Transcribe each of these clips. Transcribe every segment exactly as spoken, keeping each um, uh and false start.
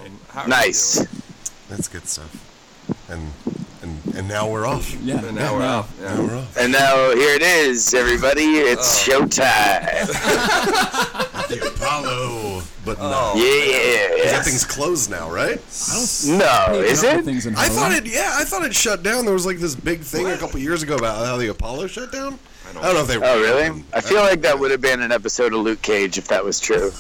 doing? How are Nice. you doing? That's good stuff. And and and now we're off. Yeah, And now yeah, we're now. off. Yeah. Now we're off. And now here it is, everybody. It's Oh. showtime. The Apollo, but no. Oh. Yeah. That thing's closed now, right? I don't No, pay is enough it? things in I thought Harlem. it. Yeah, I thought it shut down. There was like this big thing a couple years ago about how the Apollo shut down. I don't, I don't know if they. Oh, really? reopened. I feel like that would have been an episode of Luke Cage if that was true.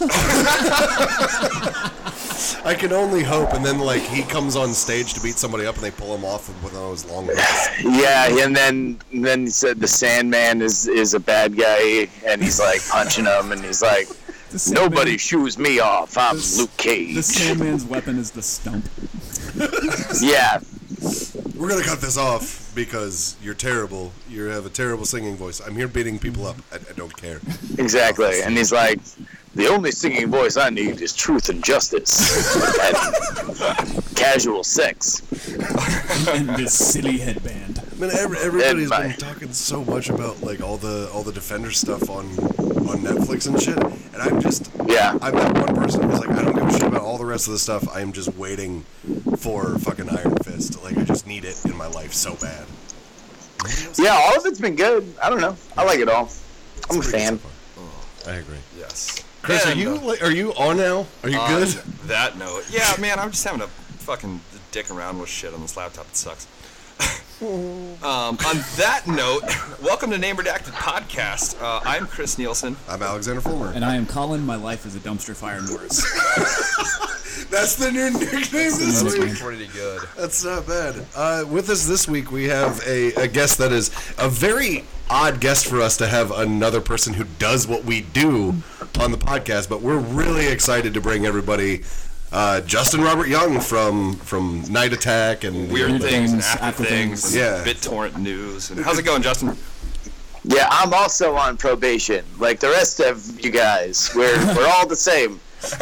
I can only hope. And then like he comes on stage to beat somebody up, and they pull him off with one of those long legs. Yeah, and then then he said the Sandman is is a bad guy, and he's like punching him, and he's like, The Sandman- nobody shoos me off. I'm the- Luke Cage. The Sandman's weapon is the stump. Yeah. We're gonna cut this off because you're terrible. You have a terrible singing voice. I'm here beating people up. I, I don't care. Exactly. And he's like, the only singing voice I need is truth and justice. And casual sex. And this silly headband. I mean, every, everybody's And my- been talking so much about like all the all the Defender stuff on on Netflix and shit, and I'm just Yeah. I'm that one person who's like, I don't give a shit about all the rest of the stuff. I am just waiting for fucking Iron Fist. Like I just need it in my life so bad. Yeah, all of it's been good. I don't know. I like it all. I'm a It's pretty fan. good so far. I agree. yes. Chris, And, are you uh, like, are you on now? Are you on good? that note, yeah, man, I'm just having to fucking dick around with shit on this laptop. It sucks. um, on that note, welcome to Name Redacted Podcast. Uh, I'm Chris Nielsen. I'm Alexander Fulmer. And I am Colin. My life is a dumpster fire Norris. That's the new nickname this That's week. Pretty good. That's not bad. Uh, with us this week, we have a, a guest that is a very odd guest for us to have another person who does what we do on the podcast, but we're really excited to bring everybody uh, Justin Robert Young from from Night Attack and Weird Weird things and things, after after things, things. and Yeah. BitTorrent news. And how's it going, Justin? Yeah, I'm also on probation, like the rest of you guys. We're we're all the same.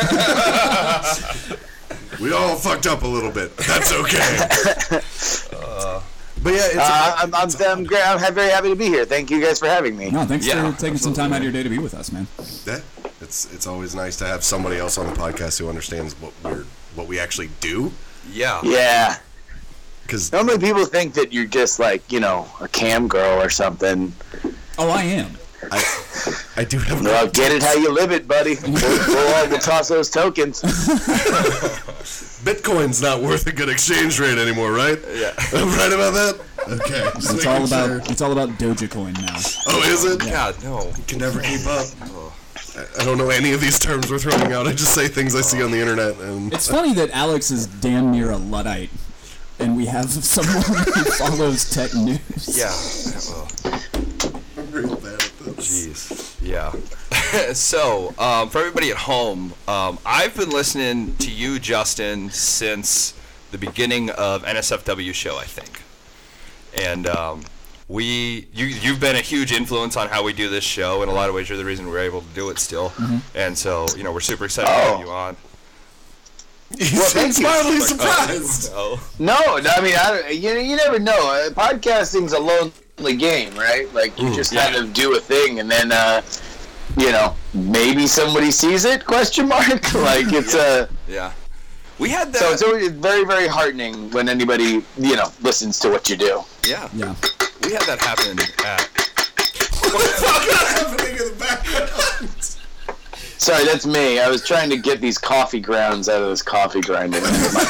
We all fucked up a little bit. That's okay. uh, but yeah, it's, Uh, I'm I'm, it's I'm, great. I'm very happy to be here. Thank you guys for having me. No, thanks Yeah, for taking some time out of your day to be with us, man. yeah, it's it's always nice to have somebody else on the podcast who understands what we're what we actually do. Yeah. Yeah. Because Normally people think that you're just like, you know, a cam girl or something. Oh, I am. I I do have. Well, get it how you live it, buddy. We'll, we'll, all- we'll toss those tokens. Bitcoin's not worth a good exchange rate anymore, right? Yeah. I'm right about that. Okay. just It's making all sure. about it's all about Dogecoin now. Oh, is it? God, no. Can never keep up. I- I don't know any of these terms we're throwing out. I just say things I see on the internet, and It's funny that Alex is damn near a Luddite, and we have someone who follows tech news. Yeah. Well, I'm real bad at this. jeez. Yeah. So, um, for everybody at home, um, I've been listening to you, Justin, since the beginning of N S F W show, I think. And um, we, you, you've been a huge influence on how we do this show. In a lot of ways, you're the reason we're able to do it still. And so, you know, we're super excited to have Oh. you on. You Well, seem thank you. mildly surprised. Oh. No, no, I mean, I, you you never know. Uh, podcasting's a lonely game, right? Like you just kind of do a thing, and then, uh, you know, maybe somebody sees it? Question mark. Like it's a. Yeah. We had that. So it's always very, very heartening when anybody, you know, listens to what you do. yeah. Yeah. We had that happen at. What's happening in the background? Sorry, that's me. I was trying to get these coffee grounds out of this coffee grinder.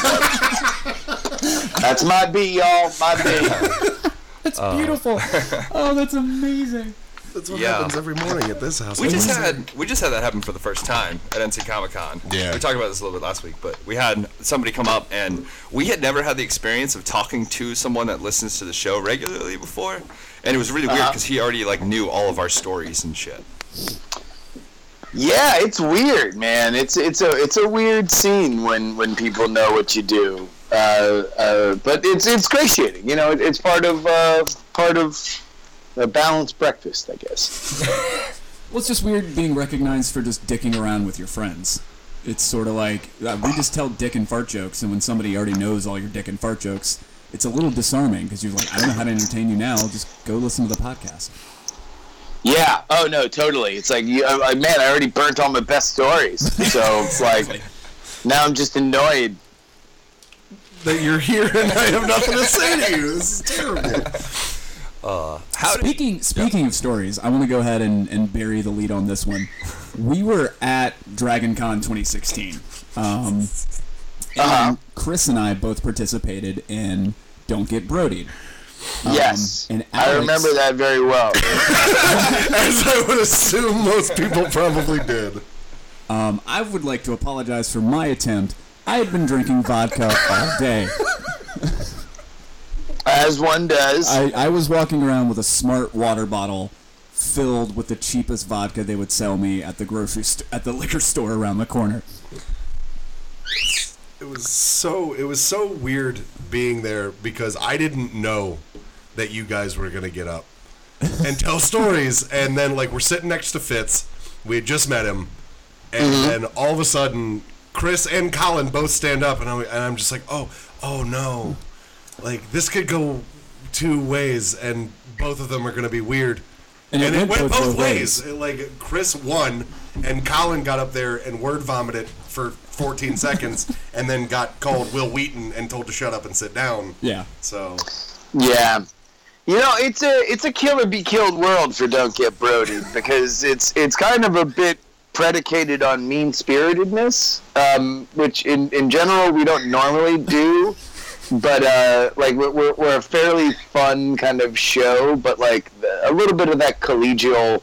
That's my beat, y'all. My beat. That's beautiful. Oh, that's amazing. That's what Yeah. happens every morning at this house. We just had we just had that happen for the first time at N C Comic Con. Yeah. We talked about this a little bit last week, but we had somebody come up and we had never had the experience of talking to someone that listens to the show regularly before, and it was really weird Uh-huh. because he already like knew all of our stories and shit. Yeah, it's weird, man. It's it's a it's a weird scene when, when people know what you do. Uh, uh, but it's it's gratiating, you know. It, it's part of uh, part of a balanced breakfast, I guess. Well, it's just weird being recognized for just dicking around with your friends. It's sort of like uh, we just tell dick and fart jokes, and when somebody already knows all your dick and fart jokes, it's a little disarming because you're like, I don't know how to entertain you now. Just go listen to the podcast. Yeah. Oh no, totally. It's like, you, I, I, man, I already burnt all my best stories, so it's like now I'm just annoyed that you're here and I have nothing to say to you. This is terrible. Uh, how speaking did, speaking yeah. of stories, I want to go ahead and, and bury the lead on this one. We were at DragonCon twenty sixteen. Um, and Uh-huh. Chris and I both participated in Don't Get Brodied. Um, Yes, and I Alex- remember that very well. As I would assume most people probably did. Um, I would like to apologize for my attempt. I had been drinking vodka all day. As one does. I, I was walking around with a smart water bottle filled with the cheapest vodka they would sell me at the grocery st- at the liquor store around the corner. It was so it was so weird being there because I didn't know that you guys were gonna get up and tell stories, and then like we're sitting next to Fitz, we had just met him, and Mm-hmm. then all of a sudden Chris and Colin both stand up, and I'm and I'm just like, oh oh no, like this could go two ways, and both of them are gonna be weird. And And, it it went went both both ways. ways. Like Chris won, and Colin got up there and word vomited for fourteen seconds, and then got called Will Wheaton and told to shut up and sit down. Yeah. So Yeah, you know, it's a it's a kill or be killed world for Don't Get Brody because it's it's kind of a bit predicated on mean spiritedness, um, which in in general we don't normally do. But uh, like we're, we're we're a fairly fun kind of show, but like a little bit of that collegial,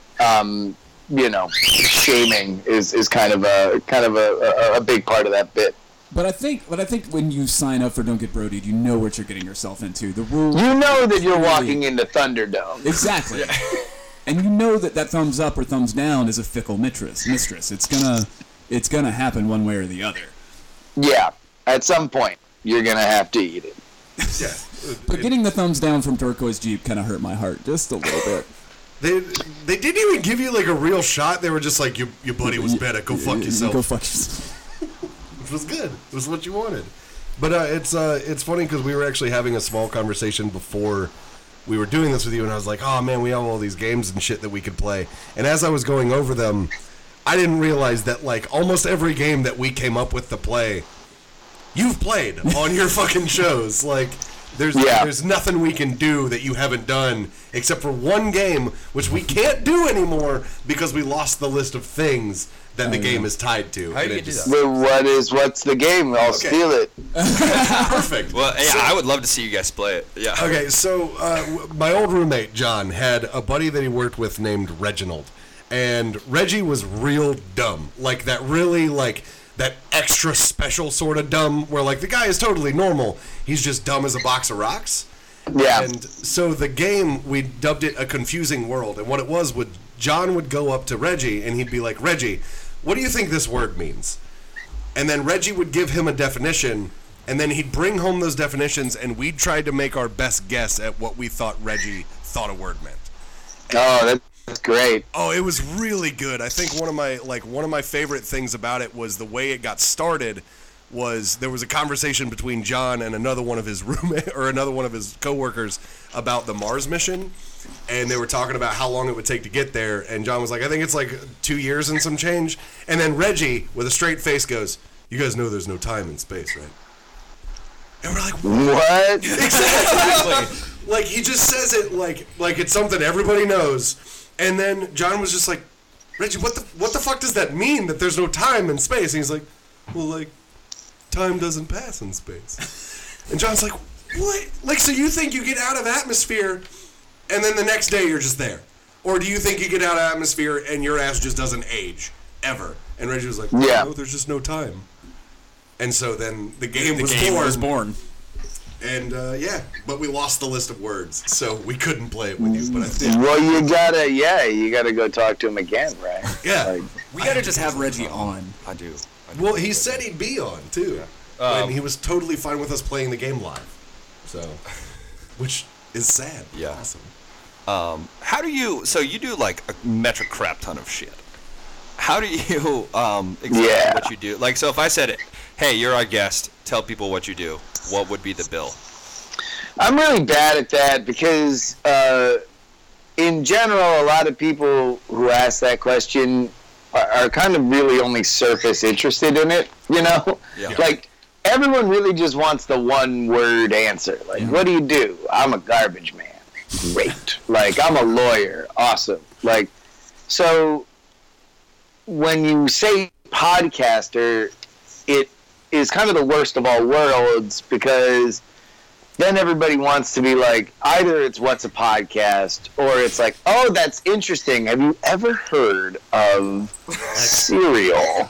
um, you know, shaming is, is kind of a kind of a, a, a big part of that bit. But I think, but I think when you sign up for Don't Get Brodied, you know what you're getting yourself into. The rules. You know that you're clearly- walking into Thunderdome. Exactly. And you know that that thumbs up or thumbs down is a fickle mistress. Mistress. It's gonna, it's gonna happen one way or the other. Yeah, at some point you're gonna have to eat it. yeah, But getting the thumbs down from Turquoise Jeep kind of hurt my heart just a little bit. they they didn't even give you like a real shot. They were just like, your your buddy was better. Go fuck yourself. Go fuck yourself. Which was good. It was what you wanted. But uh, it's uh, it's funny because we were actually having a small conversation before we were doing this with you, and I was like, oh man, we have all these games and shit that we could play. And as I was going over them, I didn't realize that like almost every game that we came up with to play, you've played on your fucking shows. Like there's Yeah. there's nothing we can do that you haven't done except for one game, which we can't do anymore because we lost the list of things that the Oh, game yeah. is tied to. How do And you it do just- that? But what is what's the game? I'll Okay. steal it. Perfect. Well, yeah, I would love to see you guys play it. Yeah. Okay, so uh, w- my old roommate John had a buddy that he worked with named Reginald, and Reggie was real dumb, like that really like that extra special sort of dumb, where like the guy is totally normal, he's just dumb as a box of rocks. Yeah. And so the game, we dubbed it A Confusing World, and what it was would John would go up to Reggie and he'd be like, Reggie, what do you think this word means? And then Reggie would give him a definition, and then he'd bring home those definitions, and we'd try to make our best guess at what we thought Reggie thought a word meant. Oh, that's great. Oh, it was really good. I think one of my like one of my favorite things about it was the way it got started. Was there was a conversation between John and another one of his roommate or another one of his coworkers about the Mars mission, and they were talking about how long it would take to get there, and John was like, I think it's like two years and some change, and then Reggie with a straight face goes, you guys know there's no time in space, right? And we're like, What? exactly. Like he just says it like like it's something everybody knows, and then John was just like, Reggie, what the what the fuck does that mean that there's no time in space? And he's like, well, like time doesn't pass in space. And John's like, what? Like, so you think you get out of atmosphere, and then the next day you're just there, or do you think you get out of atmosphere and your ass just doesn't age ever? And Reggie was like, Yeah. no, there's just no time. And so then the game, The was, game born. was born. And uh, yeah, but we lost the list of words, so we couldn't play it with you. But I think, Well, you gotta, yeah, you gotta go talk to him again, right? yeah. Like, We gotta just have Reggie on. I do. I do. Well, he said he'd be on too, and he was totally fine with us playing the game live. So, which is sad. but Yeah. Awesome. Um, how do you? So you do like a metric crap ton of shit. How do you um, explain Yeah. what you do? Like, so if I said, "Hey, you're our guest. Tell people what you do," what would be the bill? I'm really bad at that because, uh, in general, a lot of people who ask that question are, are kind of really only surface interested in it. You know, Yeah. like everyone really just wants the one word answer. Like, Yeah. what do you do? I'm a garbage man. Great. Like, I'm a lawyer. Awesome. Like, so when you say podcaster, it is kind of the worst of all worlds, because then everybody wants to be like, either it's what's a podcast, or it's like, oh, that's interesting. Have you ever heard of Serial?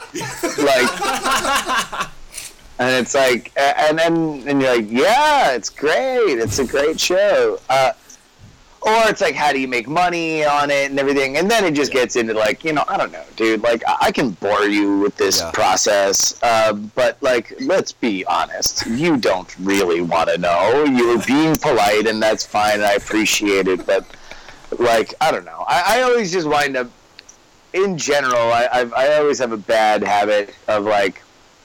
Like, and it's like, and then and you're like, yeah, it's great. It's a great show. Uh, Or it's like, how do you make money on it and everything? And then it just gets into like, you know, I don't know, dude. Like, I I can bore you with this Yeah. process, uh, but like, let's be honest. You don't really want to know. You're being polite, and that's fine. And I appreciate it, but like, I don't know. I, I always just wind up, in general, I I've, I always have a bad habit of like,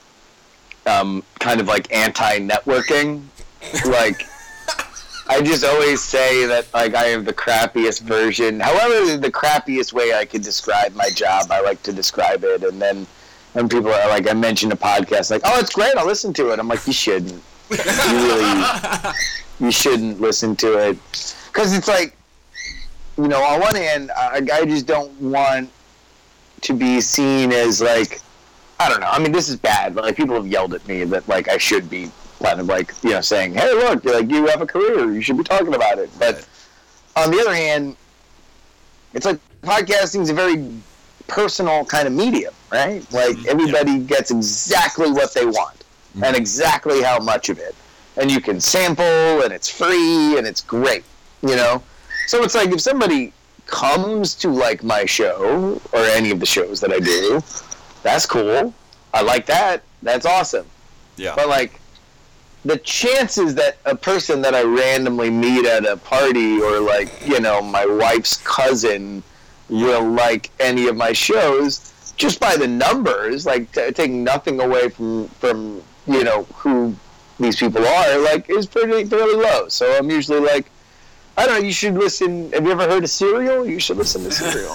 um, kind of like anti-networking, like. I just always say that like I have the crappiest version. However, the crappiest way I could describe my job, I like to describe it. And then when people are like, I mention a podcast, like, oh, it's great, I'll listen to it. I'm like, you shouldn't. You really, you shouldn't listen to it, because it's like, you know, on one hand, I, I just don't want to be seen as like, I don't know. I mean, this is bad, but like people have yelled at me that like I should be. Kind of like, you know, saying, hey, look, like you have a career, you should be talking about it. But on the other hand, it's like podcasting is a very personal kind of medium, right? Like everybody gets exactly what they want and exactly how much of it. And you can sample, and it's free, and it's great, you know? So it's like if somebody comes to like my show or any of the shows that I do, that's cool. I like that. That's awesome. Yeah. But like, the chances that a person that I randomly meet at a party, or like, you know, my wife's cousin will like any of my shows, just by the numbers, like t- taking nothing away from, from, you know, who these people are, like, is pretty, fairly low. So I'm usually like, I don't know, you should listen. Have you ever heard of Serial? You should listen to Serial.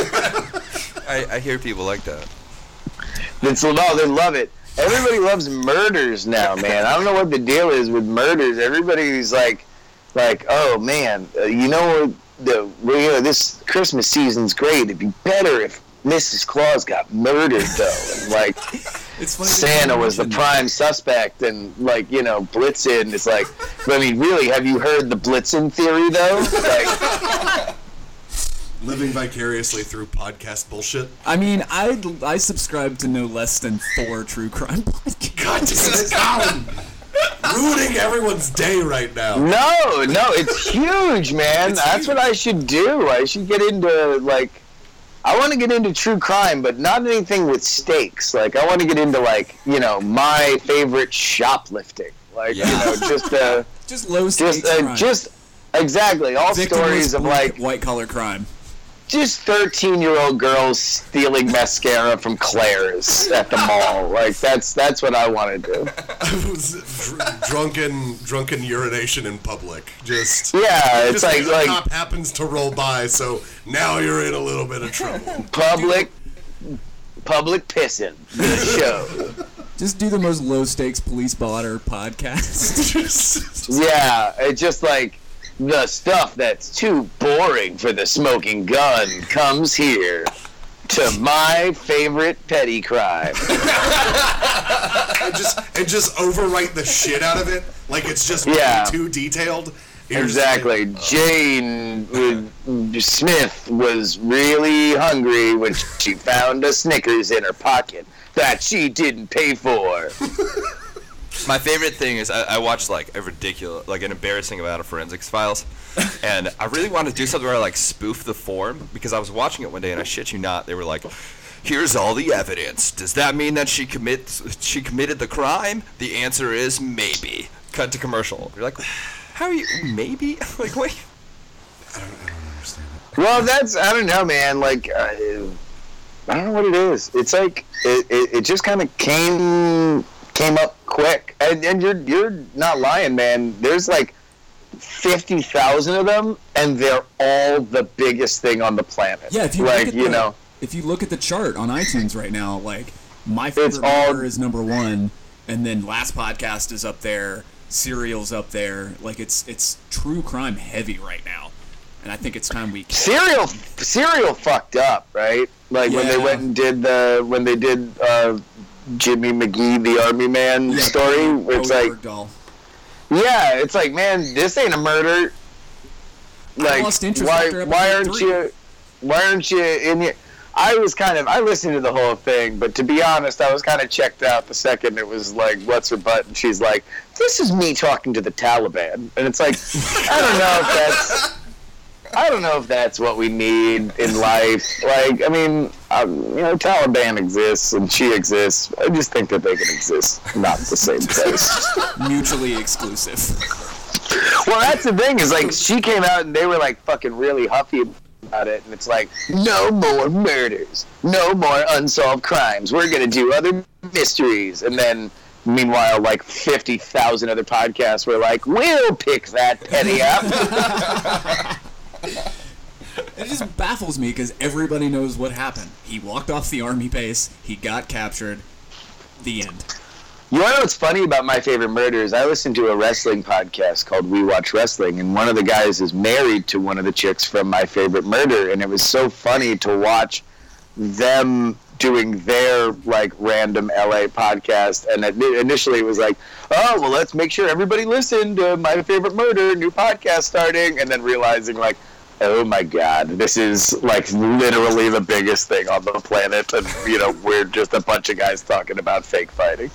I, I hear people like that. It's, no, they love it. Everybody loves murders now, man. I don't know what the deal is with murders. Everybody's like, like, oh man, uh, you know, the you know, this Christmas season's great. It'd be better if Missus Claus got murdered, though. And like, It's funny that Santa you was the mentioned prime suspect, and like, you know, Blitzen. It's like, I mean, really, have you heard the Blitzen theory, though? Like, Living vicariously through podcast bullshit. I mean, I I subscribe to no less than four true crime podcasts. God, this is Colin ruining everyone's day right now. no, no, it's huge, man. That's what I should do. I should get into like. I want to get into true crime, but not anything with stakes. Like, I want to get into, like, you know, my favorite shoplifting. Like, Yeah. you know, just, uh, Just low stakes just, uh, crime. just, exactly, all stories of, like, white collar crime. just thirteen-year-old girls stealing mascara from Claire's at the mall. Like, that's that's what I want to do. Dr- drunken, drunken urination in public. Just Yeah, it's just like, a like cop happens to roll by, so now you're in a little bit of trouble. public, public pissing. The show. Just do the most low stakes police blotter podcast. Yeah, it's just like, the stuff that's too boring for the smoking gun comes here to my favorite petty crime. and just and just overwrite the shit out of it, like it's just Yeah. too detailed. Here's Exactly. the- Jane uh, Smith was really hungry when she found a Snickers in her pocket that she didn't pay for. My favorite thing is I, I watched like a ridiculous, like an embarrassing amount of Forensics Files, and I really wanted to do something where I like spoof the form, because I was watching it one day and I shit you not, they were like, here's all the evidence. Does that mean that she commits she committed the crime? The answer is maybe. Cut to commercial. You're like, how are you? Maybe? Like, wait. Well, that's, I don't know, man. Like, uh, I don't know what it is. It's like, it, it, it just kind of came came up quick. And, and you're you're not lying, man. There's like fifty thousand of them, and they're all the biggest thing on the planet. Yeah, if you like, look at you the, know, if you look at the chart on iTunes right now, like my favorite It's all- murder is number one, and then Last Podcast is up there, Serial's up there. Like it's it's true crime heavy right now, and I think it's time we. Serial, Serial fucked up, right? Like when they Yeah. went and did the when they did uh, Jimmy McGee, the Army Man Yeah, story. Where it's Cody like, Bergdahl. yeah, it's like, man, this ain't a murder. Like, lost interest why after why episode aren't three. you why aren't you in here? I was kind of I listened to the whole thing, but to be honest, I was kind of checked out the second it was like, what's her butt, and she's like, this is me talking to the Taliban, and it's like, I don't know if that's. I don't know if that's what we need in life. Like, I mean, um, you know, Taliban exists and she exists. I just think that they can exist, not the same place. Mutually exclusive. Well, that's the thing is, like, she came out and they were, like, fucking really huffy about it. And it's like, no more murders. No more unsolved crimes. We're going to do other mysteries. And then, meanwhile, like, fifty thousand other podcasts were like, we'll pick that penny up. It just baffles me because everybody knows what happened. He walked off the army base. He got captured. The end. You want to know what's funny about My Favorite Murders? I listened to a wrestling podcast called We Watch Wrestling, and one of the guys is married to one of the chicks from My Favorite Murder, and it was so funny to watch them doing their, like, random L A podcast, and it, initially it was like, oh, well, let's make sure everybody listened to My Favorite Murder, new podcast starting, and then realizing, like, oh my god, this is, like, literally the biggest thing on the planet, and, you know, we're just a bunch of guys talking about fake fighting.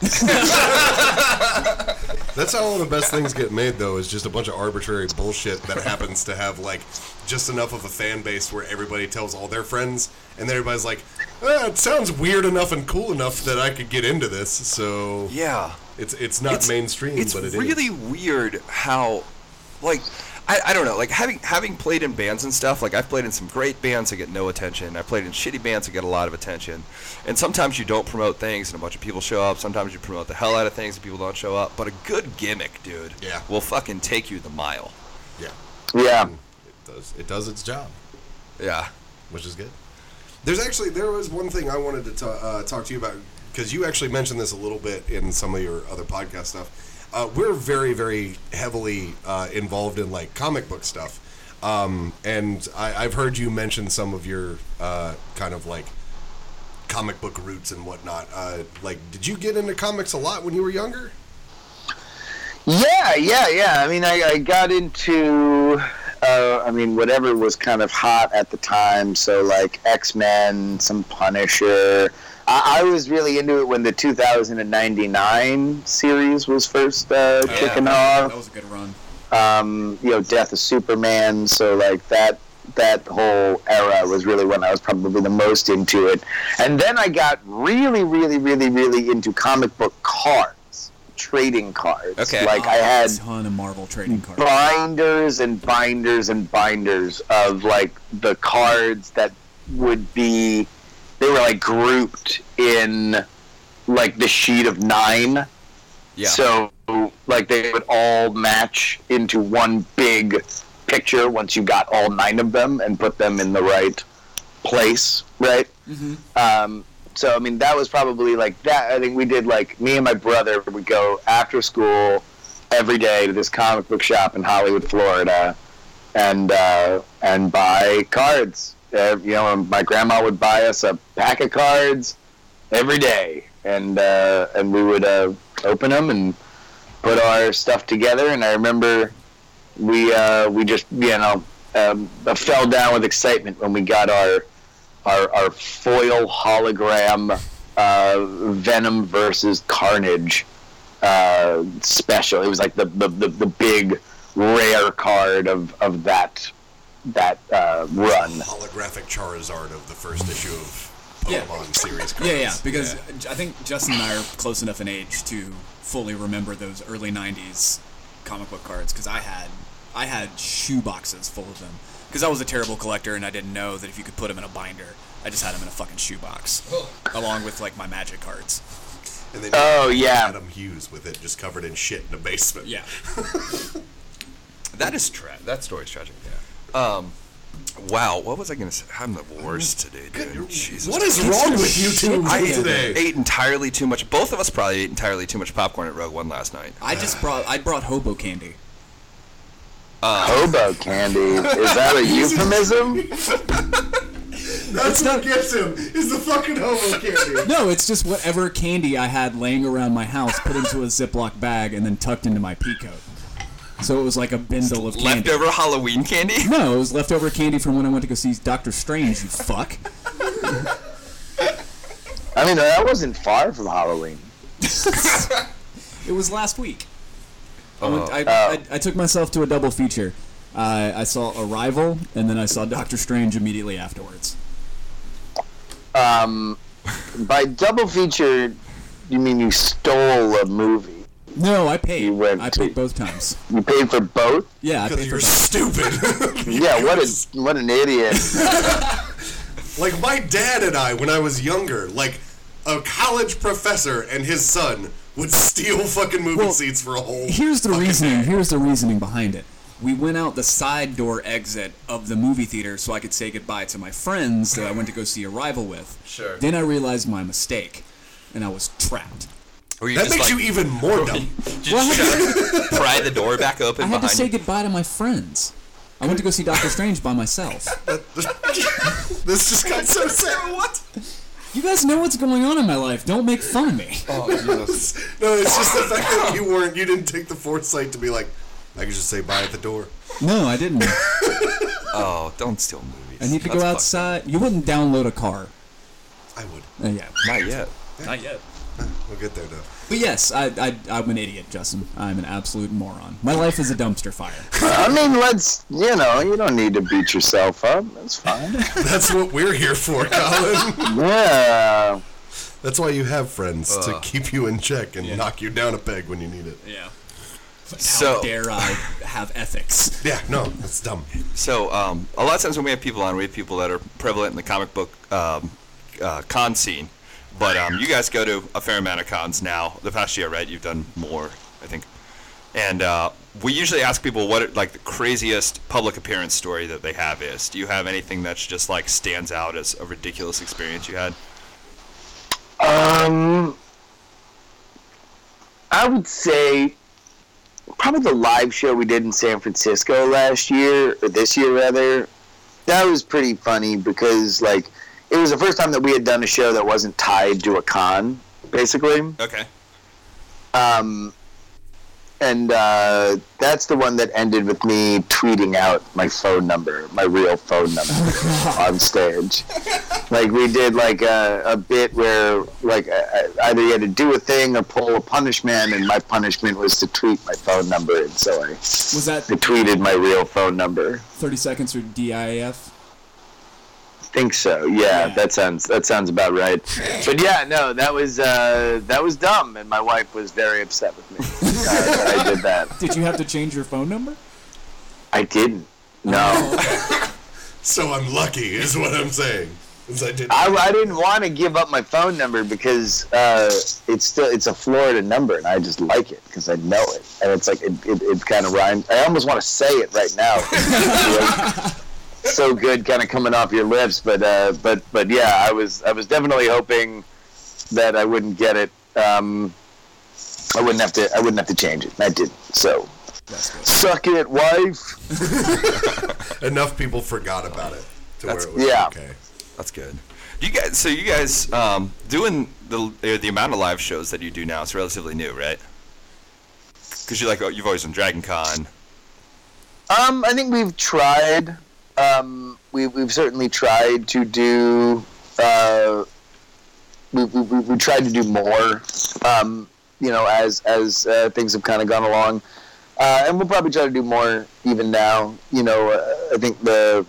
That's how all the best things get made, though, is just a bunch of arbitrary bullshit that happens to have, like, just enough of a fan base where everybody tells all their friends, and then everybody's like, eh, it sounds weird enough and cool enough that I could get into this, so... Yeah. It's it's not It's- mainstream, it's but it is. really weird how, like, I, I don't know, like, having having played in bands and stuff, like, I've played in some great bands that get no attention. I've played in shitty bands that get a lot of attention. And sometimes you don't promote things and a bunch of people show up. Sometimes you promote the hell out of things and people don't show up. But a good gimmick, dude, Yeah. will fucking take you the mile. Yeah. Yeah. It does, it does its job, Yeah. which is good. There's actually, there was one thing I wanted to ta- uh, talk to you about, because you actually mentioned this a little bit in some of your other podcast stuff. Uh, we're very, very heavily uh, involved in, like, comic book stuff. Um, and I, I've heard you mention some of your uh, kind of, like, comic book roots and whatnot. Uh, like, did you get into comics a lot when you were younger? Yeah, yeah, yeah. I mean, I, I got into, uh, I mean, whatever was kind of hot at the time. So, like, X-Men, some Punisher. I, I was really into it when the two thousand ninety-nine series was first uh, Yeah. kicking off. That was a good run. Um, you know, Death of Superman. So, like, that that whole era was really when I was probably the most into it. And then I got really, really, really, really into comic book cards, trading cards. Okay. Like, Oh, I had a ton of Marvel trading cards. binders and binders and binders of, like, the cards that would be, they were, like, grouped in, like, the sheet of nine. Yeah. So, like, they would all match into one big picture once you got all nine of them and put them in the right place, right? Mm-hmm. Um, so, I mean, that was probably, like, that. I think we did, like, me and my brother would go after school every day to this comic book shop in Hollywood, Florida, and uh, and buy cards. Uh, you know, my grandma would buy us a pack of cards every day, and uh, and we would uh, open them and put our stuff together. And I remember we uh, we just you know um, fell down with excitement when we got our our, our foil hologram uh, Venom versus Carnage uh, special. It was like the the, the, the big rare card of, of that that uh, run. Holographic Charizard of the first issue of Yeah. Pokemon series cards. Yeah, yeah, because I think Justin and I are close enough in age to fully remember those early nineties comic book cards, because I had I had shoe boxes full of them, because I was a terrible collector and I didn't know that if you could put them in a binder. I just had them in a fucking shoe box, along with, like, my Magic cards. And then Oh, you yeah. Adam Hughes with it just covered in shit in the basement. Yeah. That is tra- that story's tragic. Yeah. Um, Wow, what was I going to say? I'm the worst today, dude. Jesus. What is wrong with you two I today? ate entirely too much. Both of us probably ate entirely too much popcorn at Rogue One last night. I just brought I brought hobo candy. Hobo candy. Is that a euphemism? That's what gets him, is the fucking hobo candy. No, it's just whatever candy I had laying around my house, put into a Ziploc bag, and then tucked into my pea coat. So it was like a bindle of candy. Leftover Halloween candy? No, it was leftover candy from when I went to go see Doctor Strange, you fuck. I mean, that wasn't far from Halloween. It was last week. I, went, I, Oh. I, I took myself to a double feature. Uh, I saw Arrival, and then I saw Doctor Strange immediately afterwards. Um, by double feature, you mean you stole a movie? No, I paid. You went I to- paid both times. You paid for both? Yeah, I Because paid you're for both. stupid. Yeah, what a what an idiot. Like my dad and I, when I was younger, like a college professor and his son would steal fucking movie Well, seats for a whole. Here's the fucking reasoning. day. Here's the reasoning behind it. We went out the side door exit of the movie theater so I could say goodbye to my friends that I went to go see Arrival with. Sure. Then I realized my mistake, and I was trapped. Or you That just makes like, you even more dumb. just Well, I had try- pry the door back open I had to behind say you. goodbye to my friends. I went to go see Doctor Strange by myself. This just got so sad. What? You guys know what's going on in my life. Don't make fun of me. Oh, Jesus. No, it's just the fact that you weren't. You didn't take the foresight to be like, I could just say bye at the door. No, I didn't. Oh, don't steal movies. I need to That's go fucked outside. You wouldn't download a car. I would. Uh, yeah. up. Not yet. Not yet. We'll get there though. But yes, I, I, I'm an idiot, Justin. I'm an absolute moron. My life is a dumpster fire. I mean, let's, you know, you don't need to beat yourself up. That's fine. That's what we're here for, Colin. Yeah. That's why you have friends to Ugh. keep you in check and knock you down a peg when you need it. Yeah. How So, dare I have ethics? Yeah, no, that's dumb. so um, a lot of times when we have people on, we have people that are prevalent in the comic book um, uh, con scene. But um, you guys go to a fair amount of cons now. The past year, right? You've done more, I think. And uh, we usually ask people what like the craziest public appearance story that they have is. Do you have anything that's just like stands out as a ridiculous experience you had? Um, I would say probably the live show we did in San Francisco last year, or this year rather. That was pretty funny because, like, it was the first time that we had done a show that wasn't tied to a con, basically. Okay. Um, and uh, that's the one that ended with me tweeting out my phone number, my real phone number, on stage. Like, we did, like, a, a bit where, like, I, either you had to do a thing or pull a punishment, and my punishment was to tweet my phone number, and so I, Was that I tweeted my real phone number. thirty seconds or D I A F? I think so. Yeah, Yeah. that sounds that sounds about right. But yeah, no, that was uh, that was dumb, and my wife was very upset with me uh, that I did that. Did you have to change your phone number? I didn't. No, So I'm lucky, is what I'm saying. Is I did. I, I didn't want to give up my phone number because uh, it's still it's a Florida number, and I just like it because I know it, and it's like it it, it kind of rhymes. I almost want to say it right now. Like, so good, kind of coming off your lips, but uh, but but yeah, I was I was definitely hoping that I wouldn't get it. Um, I wouldn't have to. I wouldn't have to change it. I didn't. So, suck it, wife. Enough people forgot about it to That's- where it was yeah. okay. That's good. You guys, so you guys um, doing the uh, the amount of live shows that you do now is relatively new, right? Because you like you've always done Dragon Con. Um, I think we've tried. Um, we, we've certainly tried to do. Uh, we, we, we we tried to do more. Um, you know, as as uh, things have kind of gone along, uh, and we'll probably try to do more even now. You know, uh, I think the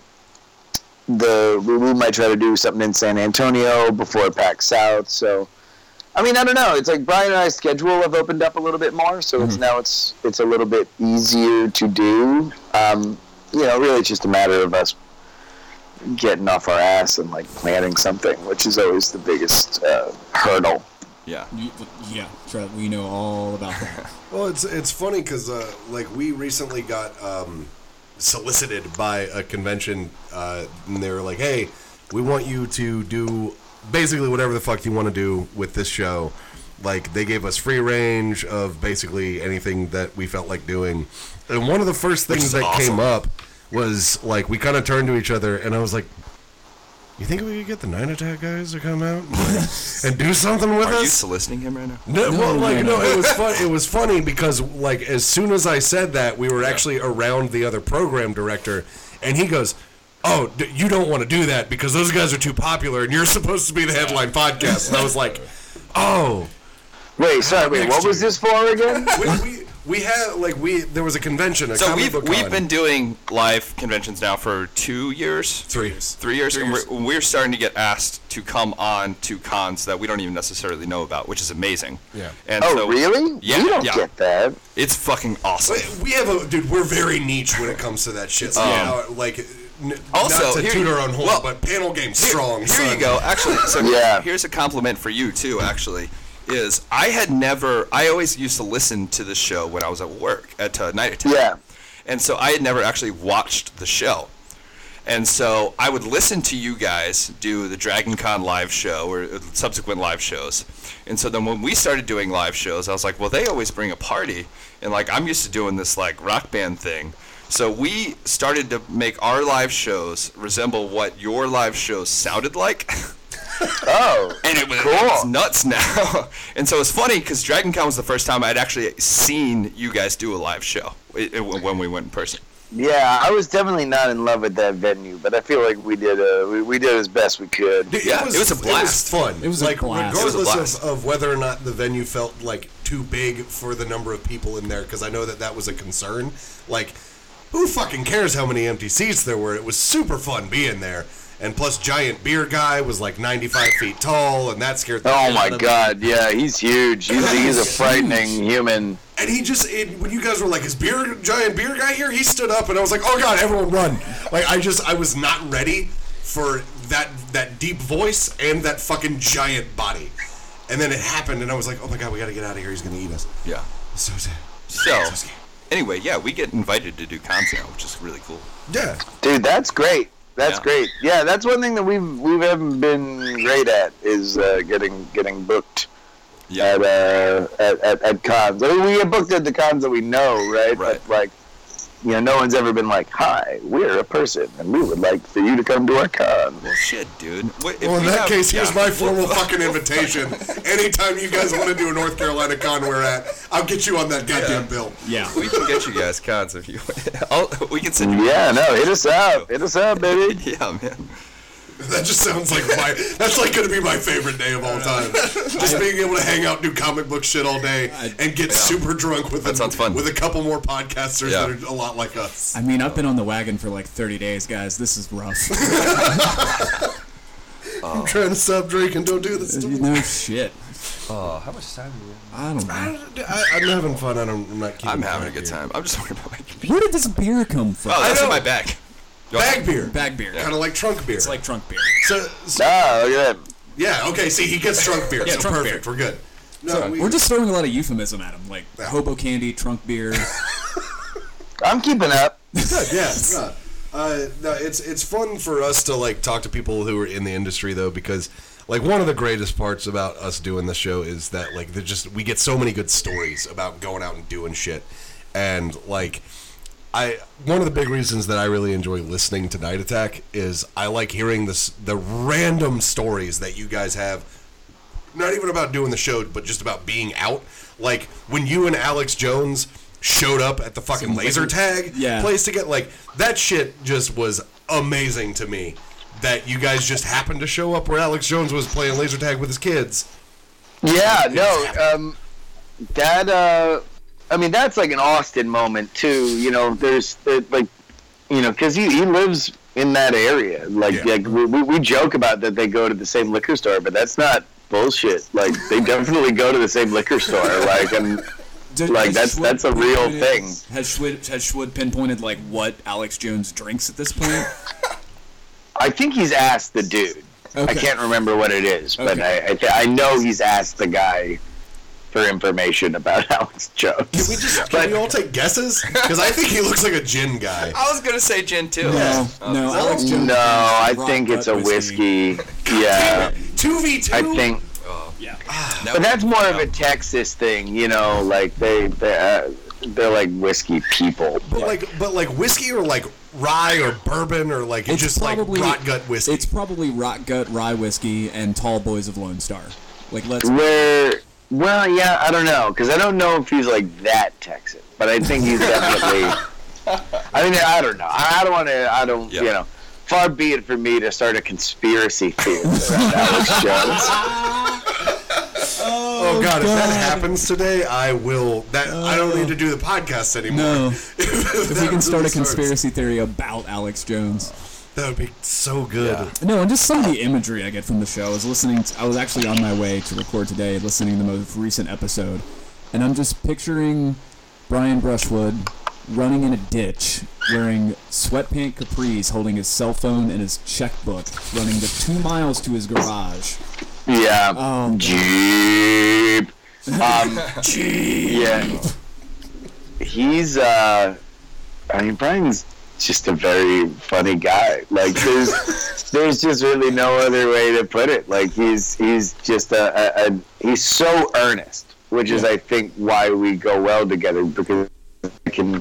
the we, we might try to do something in San Antonio before PAX South. So, I mean, I don't know. It's like Brian and I's schedule have opened up a little bit more, so it's now it's it's a little bit easier to do. Um, you know, really, it's just a matter of us getting off our ass and like planning something, which is always the biggest uh, hurdle. Yeah. You, yeah, Trev, we know all about that. Well, it's it's funny because uh, like we recently got um, solicited by a convention, uh, and they were like, "Hey, we want you to do basically whatever the fuck you want to do with this show." Like, they gave us free range of basically anything that we felt like doing. And one of the first things that awesome. came up was, like, we kind of turned to each other, and I was like, you think we could get the Nine Attack guys to come out and, like, and do something with Are us? you soliciting him right now? No, well, No, like, no, no, no. it was fun. It was funny because, like, as soon as I said that, we were actually around the other program director, and he goes, "Oh, d- you don't want to do that because those guys are too popular, and you're supposed to be the headline podcast." And I was like, "Oh." Wait, sorry, wait, Next what was year. this for again? we, we, we had, like, we, there was a convention, a So comic we've book we've con. been doing live conventions now for two years, Three. three years, Three and years. We're, we're starting to get asked to come on to cons that we don't even necessarily know about, which is amazing. Yeah. And Oh, so, really? Yeah, We don't yeah. get that. It's fucking awesome. We have a, dude, we're very niche when it comes to that shit. So, Yeah. uh, like, n- Also, not to here toot you- our own horn, well, but panel game Here- strong. Here, son. you go. Actually, so Yeah. here's a compliment for you too. Actually, is I had never. I always used to listen to the show when I was at work at uh, Night Attack. Yeah. And so I had never actually watched the show. And so I would listen to you guys do the Dragon Con live show or uh, subsequent live shows. And so then when we started doing live shows, I was like, well, they always bring a party. And like, I'm used to doing this like rock band thing. So we started to make our live shows resemble what your live shows sounded like. Oh, And it was, cool. it was nuts now. And so it's funny because Dragon Con was the first time I'd actually seen you guys do a live show it, it, when we went in person. Yeah, I was definitely not in love with that venue, but I feel like we did uh, we, we did as best we could. Dude, Yeah, it was a blast. It was fun. It was a like blast. It was a regardless blast. of, of whether or not the venue felt like too big for the number of people in there, because I know that that was a concern. Like, who fucking cares how many empty seats there were? It was super fun being there. And plus, giant beer guy was like ninety-five feet tall, and that scared the Oh shit my out of me. god, yeah, he's huge. He's, he's a frightening human. And he just, it, when you guys were like, is beer giant beer guy here? He stood up, and I was like, oh god, everyone run! Like, I just, I was not ready for that that deep voice and that fucking giant body. And then it happened, and I was like, oh my god, we gotta get out of here. He's gonna eat us. Yeah. So sad. So, So scared. anyway, yeah, we get invited to do cons now, which is really cool. Yeah. Dude, that's great. That's Yeah. great. Yeah, that's one thing that we've we haven't been great at is uh, getting getting booked Yeah. at, uh, at at at cons. I mean, we get booked at the cons that we know, right? Right. But like, you know, no one's ever been like, "Hi, we're a person, and we would like for you to come to our con." Well, shit, dude. Wait, if Well, in we that have- case, here's yeah. my formal fucking invitation. Anytime you guys want to do a North Carolina con we're at, I'll get you on that goddamn Yeah. bill. Yeah. We can get you guys cons if you. I'll, we can send you. Yeah, no, hit us up, hit us up, baby. Yeah, man. That just sounds like my. That's like gonna be my favorite day of all time. Just being able to hang out, do comic book shit all day, and get super drunk with That a, sounds fun. with a couple more podcasters Yeah. that are a lot like us. I mean, I've been on the wagon for like thirty days, guys. This is rough. I'm trying to stop drinking. Don't do this to me. No shit. Oh, how much time do we have? I don't know. I, I'm having fun. I don't, I'm not keeping I'm having a track good here. time. I'm just worried about my computer. Where did this beer come from? Oh, that's I in know. my bag. Yo, Bag beer. Bag beer. Kind of like trunk beer. It's like trunk beer. so, so- Ah, look at that. yeah. Okay. See, he gets trunk beer. Yeah, so trunk perfect. beer. We're good. No, So, we, we're just throwing a lot of euphemism at him, like Yeah. hobo candy, trunk beer. I'm keeping up. good. Yeah. no. Uh, no, it's it's fun for us to like talk to people who are in the industry though, because like one of the greatest parts about us doing this show is that like they're just we get so many good stories about going out and doing shit, and like I one of the big reasons that I really enjoy listening to Night Attack is I like hearing this the random stories that you guys have. Not even about doing the show, but just about being out. Like when you and Alex Jones showed up at the fucking Some laser liquor- tag Yeah. place to get like that shit just was amazing to me. That you guys just happened to show up where Alex Jones was playing laser tag with his kids. Yeah, no, um, that, uh, I mean, that's like an Austin moment, too. You know, there's, there, like, you know, because he, he lives in that area. Like, Yeah. like we, we we joke about that they go to the same liquor store, but that's not bullshit. Like, they definitely go to the same liquor store. Like, and Did- Like, has that's- Schwood that's a real pinpointed- thing. Has Schwood, has Schwood pinpointed like what Alex Jones drinks at this point? I think he's asked the dude. I Okay. can't remember what it is, but Okay. I I, th- I know he's asked the guy for information about Alex Jones. Can we just can we all take guesses? Because I think he looks like a gin guy. I was gonna say gin too. No, Oh, no, is that- Alex Jones. No, I Rock think it's a gut whiskey. Yeah, Two v two. I think. Oh, Yeah. that But that's would- more of yeah. a Texas thing, you know. Like they, they uh, they're like whiskey people. But like, but like whiskey or like rye or bourbon or like It's just probably like rot gut whiskey. It's probably rot gut rye whiskey and Tall Boys of Lone Star. Like let's. Where, well, yeah, I don't know, because I don't know if he's like that Texan, but I think he's definitely. I mean, I don't know. I, I don't want to. I don't. Yeah. You know. Far be it for me to start a conspiracy theory around Alex Jones. oh god, if that happens today, I will. That I don't need to do the podcast anymore. No. if If we can start a conspiracy theory about Alex Jones. that would be so good. Yeah. No, and just some of the imagery I get from the show. I was listening. To, I was actually on my way to record today, listening to the most recent episode, and I'm just picturing Brian Brushwood running in a ditch, wearing sweatpant capris, holding his cell phone and his checkbook, running the two miles to his garage. Yeah. Oh, Jeep. Um, Gee. yeah. He's, uh, I mean, Brian's just a very funny guy. Like, there's, there's just really no other way to put it. Like, he's, he's just a, a, a he's so earnest, which is, I think, why we go well together, because I can,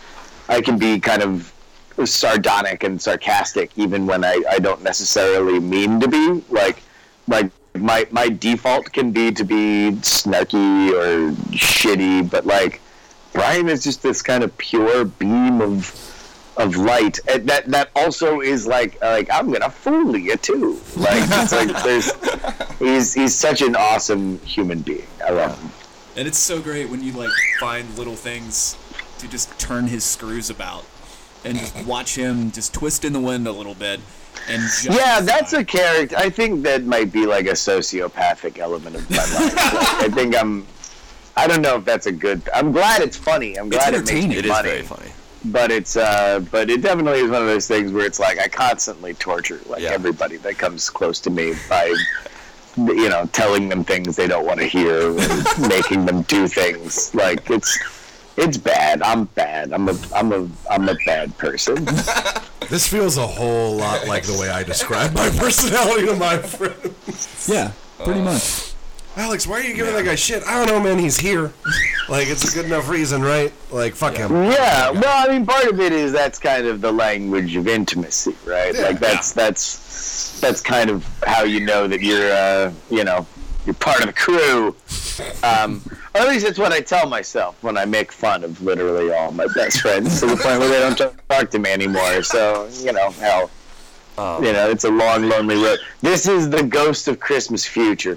I can be kind of sardonic and sarcastic even when I, I don't necessarily mean to be. Like, like, my my default can be to be snarky or shitty, but like Brian is just this kind of pure beam of of light, and that that also is like like I'm gonna fool you too. Like it's like there's he's he's such an awesome human being. I love him. And it's so great when you like find little things to just turn his screws about and just watch him just twist in the wind a little bit. And Yeah, that's a character. I think that might be like a sociopathic element of my life. Like, I think I'm. I don't know if that's a good. I'm glad it's funny. I'm glad it makes entertaining. me It is funny. very funny. But it's. Uh, but it definitely is one of those things where it's like I constantly torture like Yeah. everybody that comes close to me by, you know, telling them things they don't want to hear, and making them do things. Like it's. It's bad. I'm bad. I'm a. I'm a. I'm a bad person. This feels a whole lot like the way I describe my personality to my friends. Yeah, pretty much. Alex, why are you giving that guy shit? I don't know, man. He's here. Like, it's a good enough reason, right? Like, fuck him. Yeah, well, I mean, part of it is that's kind of the language of intimacy, right? Yeah, like that's that's that's kind of how you know that you're, uh, you know, you're part of the crew. Um, or at least it's what I tell myself when I make fun of literally all my best friends to the point where they don't talk to me anymore. So you know, hell, Um, you know, it's a long, lonely road. This is the ghost of Christmas future.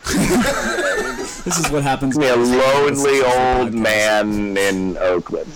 This is what happens. Me, a when lonely listen to this old podcast. man in Oakland.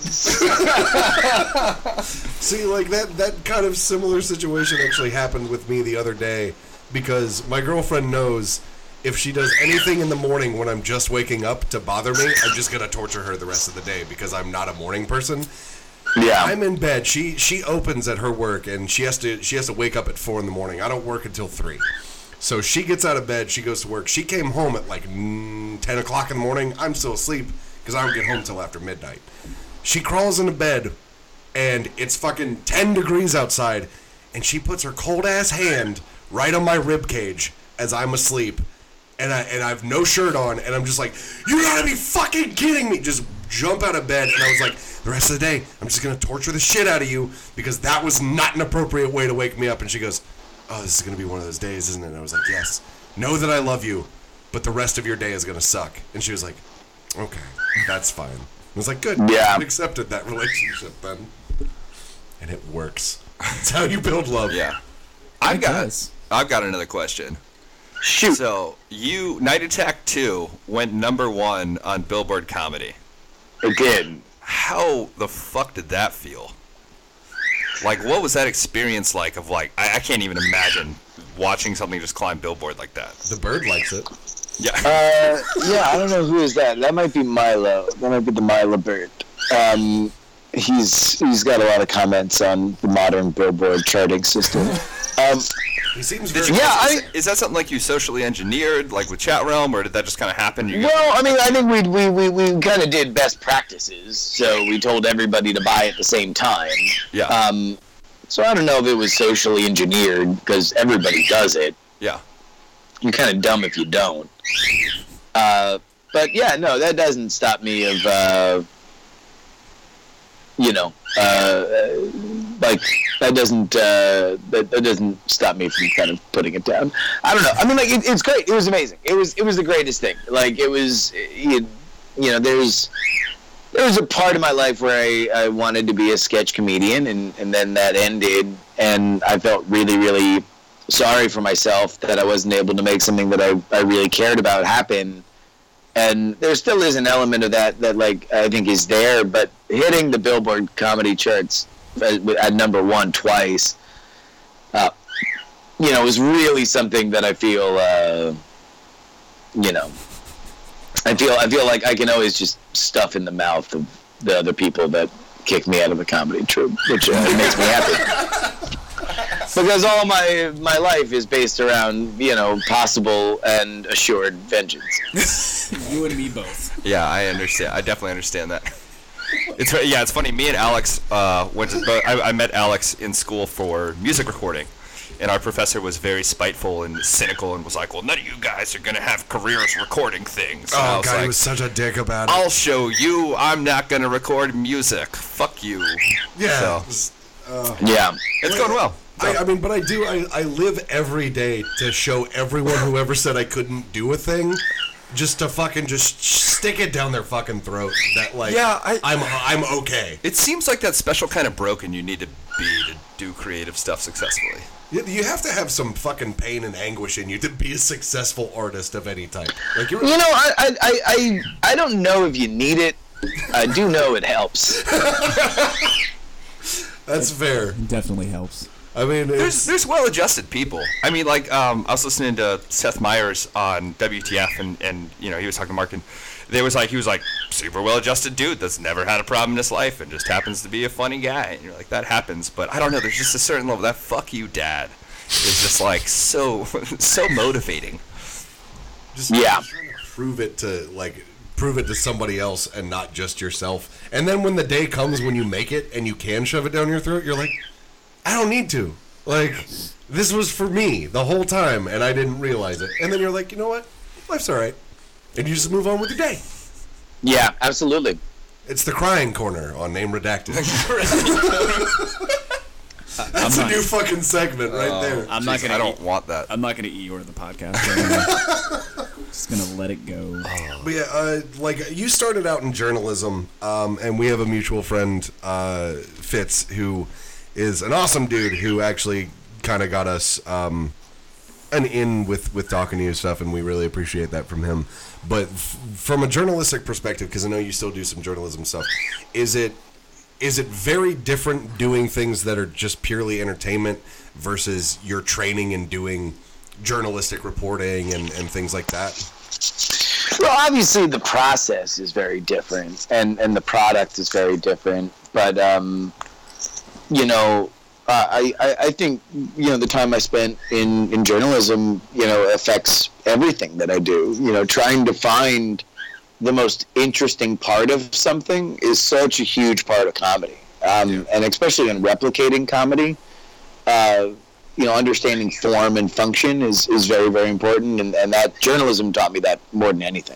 See, like, that, that kind of similar situation actually happened with me the other day because my girlfriend knows if she does anything in the morning when I'm just waking up to bother me, I'm just going to torture her the rest of the day because I'm not a morning person. Yeah. I'm in bed. She she opens at her work and she has to she has to wake up at four in the morning. I don't work until three, so she gets out of bed. She goes to work. She came home at like mm, ten o'clock in the morning. I'm still asleep because I don't get home till after midnight. She crawls into bed, and it's fucking ten degrees outside, and she puts her cold ass hand right on my rib cage as I'm asleep, and I and I have no shirt on, and I'm just like, you gotta be fucking kidding me! Just jump out of bed, and I was like, the rest of the day, I'm just gonna torture the shit out of you because that was not an appropriate way to wake me up. And she goes, oh, this is gonna be one of those days, isn't it? And I was like, yes. Know that I love you, but the rest of your day is gonna suck. And she was like, okay, that's fine. I was like, good. Yeah. I accepted that relationship then, and it works. It's how you build love. Yeah. I've It got does. I've got another question. Shoot. So you Night Attack two went number one on Billboard Comedy. It did. How the fuck did that feel? Like, what was that experience like? Of like, I, I can't even imagine watching something just climb Billboard like that. The bird likes it. Yeah. Uh, yeah, I don't know who is that. That might be Milo. That might be the Milo bird. Um, he's he's got a lot of comments on the modern Billboard charting system. Um, He seems Did very. you, Yeah, is, I- is that something like you socially engineered, like with Chat Realm, or did that just kind of happen? You Well, I mean, I think we we, we, we kind of did best practices, so we told everybody to buy at the same time. yeah, Um, so I don't know if it was socially engineered, because everybody does it. yeah. You're kind of dumb if you don't. Uh, but yeah, no, that doesn't stop me of, uh, you know, uh, like that doesn't uh, that, that doesn't stop me from kind of putting it down. I don't know. I mean, like it, it's great. It was amazing. It was it was the greatest thing. Like it was, you, you know, there's there was a part of my life where I, I wanted to be a sketch comedian, and, and then that ended, and I felt really really sorry for myself that I wasn't able to make something that I, I really cared about happen. And there still is an element of that that, like, I think is there, but hitting the Billboard comedy charts at, at number one twice, uh, you know, is really something that I feel, uh, you know, I feel I feel like I can always just stuff in the mouth of the other people that kicked me out of the comedy troupe, which uh, makes me happy. Because all my my life is based around, you know, possible and assured vengeance. You and me both. Yeah, I understand. I definitely understand that. It's yeah, it's funny. Me and Alex uh, went to. I, I met Alex in school for music recording, and our professor was very spiteful and cynical, and was like, "Well, none of you guys are gonna have careers recording things." And I Oh was god, like, he was such a dick about it. I'll show you. I'm not gonna record music. Fuck you. yeah. So, Yeah. it's going well. I, I mean, but I do. I, I live every day to show everyone who ever said I couldn't do a thing, just to fucking just stick it down their fucking throat. That like, Yeah, I- I'm I'm okay. It seems like that special kind of broken you need to be to do creative stuff successfully. You, you have to have some fucking pain and anguish in you to be a successful artist of any type. Like you're. You know, I I, I, I I don't know if you need it. I do know it helps. That's fair. It definitely helps. I mean, There's it's, there's well-adjusted people. I mean, like um, I was listening to Seth Meyers on W T F, and, and you know he was talking to Mark, and they was like he was like super well-adjusted dude that's never had a problem in his life and just happens to be a funny guy. And you're like, that happens, but I don't know. There's just a certain level that "fuck you, dad" is just like so so motivating. just Yeah. trying to prove it to like prove it to somebody else and not just yourself. And then when the day comes when you make it and you can shove it down your throat, you're like, I don't need to. Like, this was for me the whole time, and I didn't realize it. And then you're like, you know what? Life's all right. And you just move on with your day. Yeah, absolutely. It's the crying corner on Name Redacted. That's a not- new fucking segment right there. I'm not Jeez, gonna. I don't eat, want that. I'm not gonna Eeyore the podcast. Right Just gonna let it go. But yeah, uh, like you started out in journalism, um, and we have a mutual friend, uh, Fitz, who is an awesome dude who actually kind of got us um, an in with, with talking to you and stuff, and we really appreciate that from him. But f- from a journalistic perspective, because I know you still do some journalism stuff, is it is it very different doing things that are just purely entertainment versus your training and doing journalistic reporting and, and things like that? Well, obviously the process is very different, and, and the product is very different. But um, you know, uh, I, I I think you know the time I spent in, in journalism, you know, affects everything that I do. You know, trying to find the most interesting part of something is such a huge part of comedy, um, and especially in replicating comedy. Uh, you know, understanding form and function is, is very, very important, and, and that journalism taught me that more than anything.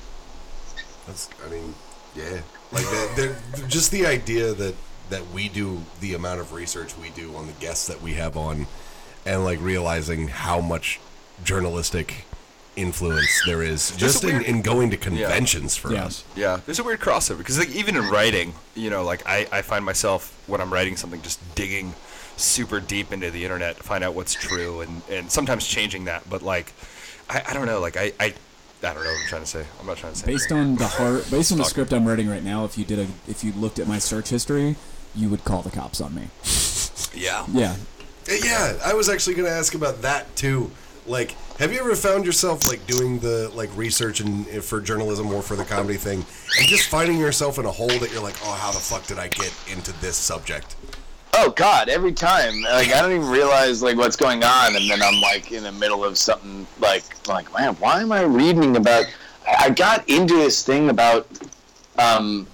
That's, I mean, yeah. Like, that, that- just the idea that, that we do the amount of research we do on the guests that we have on, and, like, realizing how much journalistic influence there is just a in, weird- in going to conventions for Yeah. us. Yeah, there's a weird crossover because like even in writing, you know, like I, I find myself when I'm writing something just digging super deep into the internet to find out what's true and, and sometimes changing that. But like, I, I don't know, like I, I I don't know what I'm trying to say. I'm not trying to say. Based anything. on the heart, based on the Fuck. script I'm writing right now, if you did a, if you looked at my search history, you would call the cops on me. Yeah. Yeah. Uh, Yeah, I was actually going to ask about that too. Like, have you ever found yourself like doing the like research and for journalism or for the comedy thing, and just finding yourself in a hole that you're like, oh, how the fuck did I get into this subject? Oh God! Every time, like I don't even realize like what's going on, and then I'm like in the middle of something. Like, like man, why am I reading about? I got into this thing about um,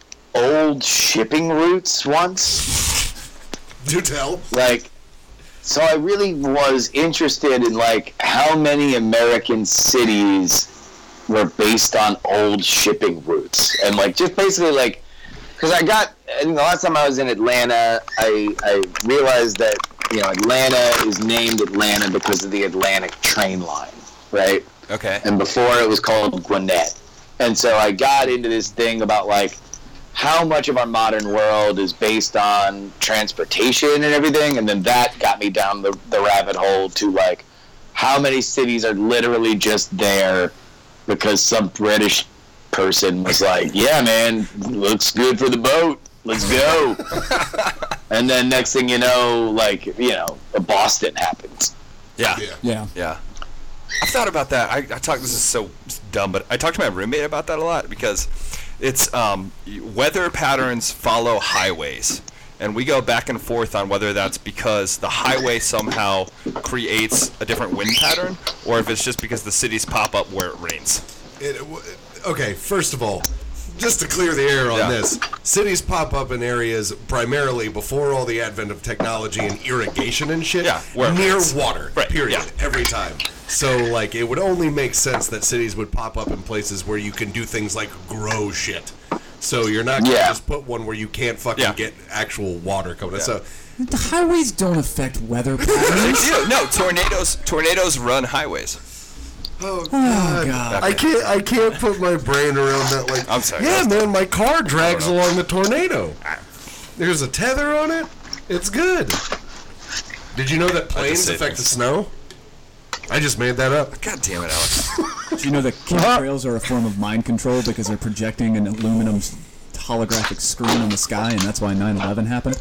old shipping routes once. Do tell. Like, so I really was interested in like how many American cities were based on old shipping routes, and like just basically like. Because I got, and the last time I was in Atlanta, I, I realized that, you know, Atlanta is named Atlanta because of the Atlantic train line, right? Okay. And before it was called Gwinnett. And so I got into this thing about, like, how much of our modern world is based on transportation and everything, and then that got me down the, the rabbit hole to, like, how many cities are literally just there because some British person was like, yeah, man, looks good for the boat. Let's go. And then next thing you know, like, you know, Boston happens. Yeah. Yeah. Yeah. Yeah. I've thought about that. I, I talk. This is so dumb, but I talk to my roommate about that a lot because it's um, weather patterns follow highways, and we go back and forth on whether that's because the highway somehow creates a different wind pattern, or if it's just because the cities pop up where it rains. It, okay, first of all, just to clear the air on Yeah. this, cities pop up in areas primarily before all the advent of technology and irrigation and shit, Yeah, where it near rains. water, Right, period, yeah. every time. So, like, it would only make sense that cities would pop up in places where you can do things like grow shit. So you're not going to Yeah. just put one where you can't fucking Yeah. get actual water coming in. Yeah. So, The highways don't affect weather They patterns. do. No, tornadoes. Tornadoes run highways. oh, Oh God. god. I can't. I can't put my brain around that. Like, I'm sorry, Yeah, that's- man, my car drags I don't know. along the tornado. There's a tether on it. It's good. Did you know that planes say affect the things. snow? I just made that up. God damn it, Alex. Do you know that chemtrails are a form of mind control because they're projecting an aluminum s- holographic screen on the sky, and that's why nine eleven happened?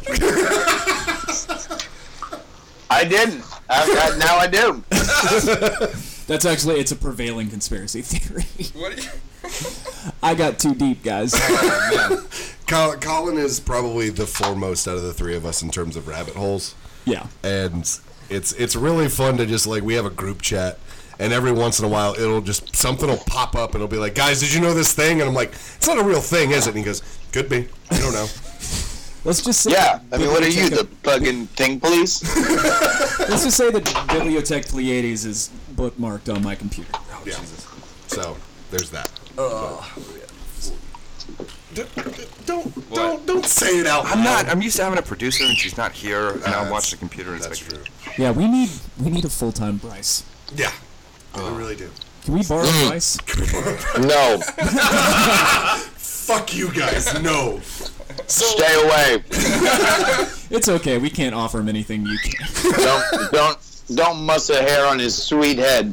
I didn't. I, I, now I do. That's actually, it's a prevailing conspiracy theory. What are you? I got too deep, guys. Col- Colin is probably the foremost out of the three of us in terms of rabbit holes, Yeah. and it's it's really fun to just like we have a group chat, and every once in a while it'll just something will pop up and it'll be like, guys, did you know this thing? And I'm like, it's not a real thing, is it? And he goes, could be. I don't know. Let's just say Yeah. that I mean, what are you, Biblioteca- the fucking thing police? Let's just say that Bibliotech Pleiades is bookmarked on my computer. Yeah. So there's that. D- d- don't don't don't say it out loud. I'm not. I'm used to having a producer, and she's not here, and I'm that's- watching the computer. And it's That's like, true. Yeah, we need we need a full time Bryce. Yeah, we really do. Can we borrow Bryce? No. Fuck you guys. No. Stay away. It's okay. We can't offer him anything you can. Don't don't don't muss a hair on his sweet head.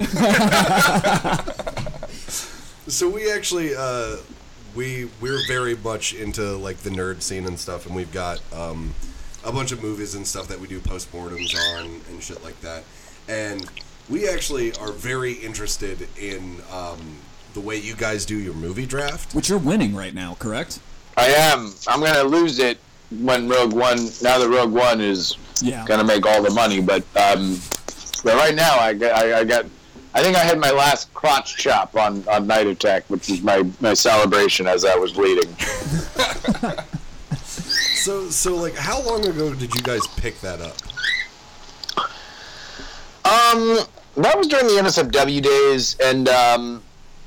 So we actually uh, we we're very much into like the nerd scene and stuff, and we've got um, a bunch of movies and stuff that we do postmortems on and shit like that. And we actually are very interested in um, the way you guys do your movie draft. Which you're winning right now, correct? I am. I'm gonna lose it when Rogue One. Now that Rogue One is Yeah. gonna make all the money, but um, but right now I got I, I got. I think I had my last crotch chop on, on Night Attack, which is my, my celebration as I was bleeding. So so like, how long ago did you guys pick that up? Um, that was during the N S F W days, and um,